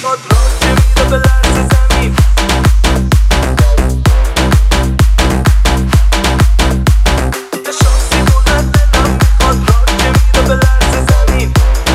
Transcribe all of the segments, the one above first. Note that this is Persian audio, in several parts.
میخواد راه که میره به لرز زمین. یه شانسی بلند دلم میخواد راه که میره به لرز زمین.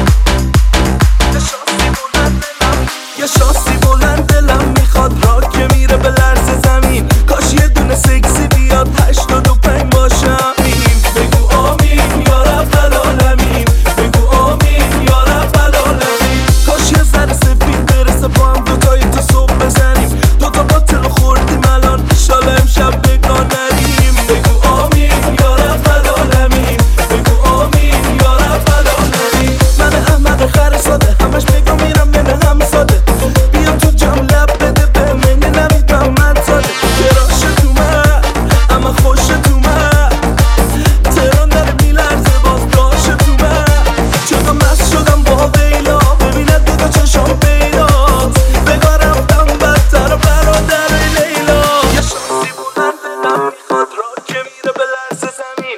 یه شانسی بلند دلم میخواد راه که میره به لرز زمین. کاش یه دونه سکسی بیاد 85 باشم. بگو آمین یا رب العالمین. بگو آمین یا رب العالمین. کاش یه ذره سفید برسه با هم دوتایی تو صبح بزنیم. دوتا باطل خوردیم الان انشالله امشب بگاه نریم. بگو آمین یا رب العالمین. بگو آمین یا رب العالمین. من احمق خر ساده همش بگو میرم منه هم ساده. بیا تو جام لب بده به منه نمیدم من ساده. کراش تو من اما خوش تو من. تهران داره میلرزه باز داش تو من. چقدر مست شدم با ویلا ببیند دوتا چشام پیداست. بگاه رفتم بدتر برادر لیلا. یه شانسی بلند دلم میخواد راه که میره به لرز زمین.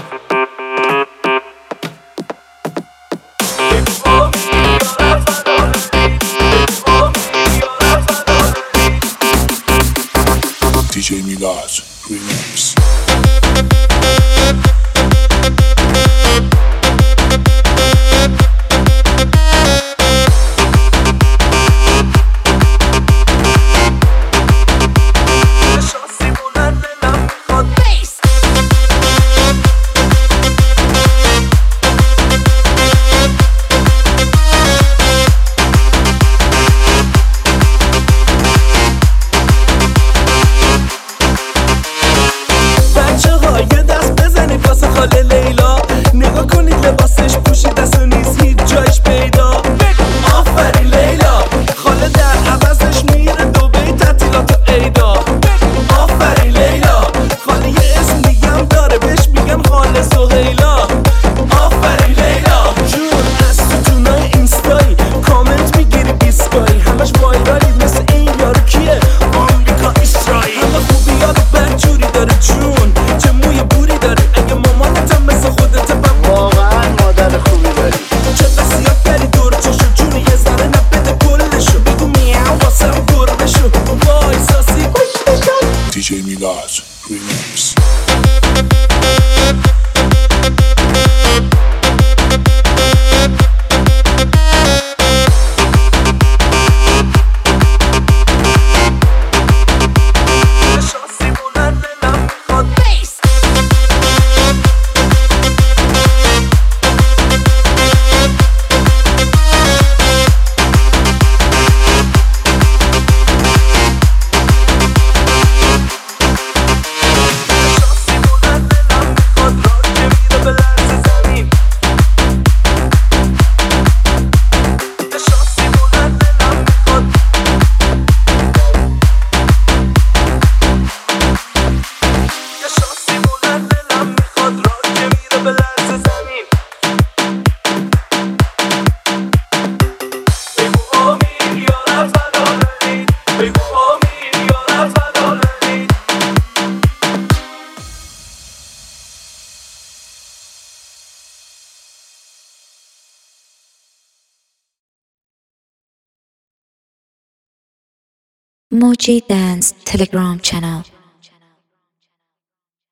بگو آمین یا رب العالمین. بگو آمین یا رب العالمین. DJ Milaz Remix. یه شانسی بلند دلم میخواد بچه ها یه دست بزنید واسه خاله لیلا. نگاه کنید لباسش پوشیده است و نیست هیچ جایش پیدا. آفرین لیلا. خاله در عوضش میره دبی تعطیلات و عیدا. آفرین لیلا. خاله یه اسم دیگه هم داره بهش میگن خاله سهیلا. آفرین لیلا جون. از ستونای اینستایی کامنت میگیری بیسکایی. همش وایرالی مثل این یارو کیه آمریکا اسرائیل. همه خوبیات بدجوری داره جون. چه موی بوری داری. اگه مامانتم مثل خودت واقعا مادر خوبی داری. چه بسیار کردی دور چشو جون. یه ذره نبده کلشو. بگو میاو واسم گربه شو. وای ساسی DJ Milaz Remix. یه شانسی بلند دلم میخواد شانسی بلند دلم میخواد راه که میره به لرز زمین. یه شانسی بلند دلم میخواد یه شانسی بلند دلم میخواد راه که میره به لرز زمین. بگو آمین یا رب العالمین. بگو آمین یا رب العالمین. Moji Dance Telegram channel.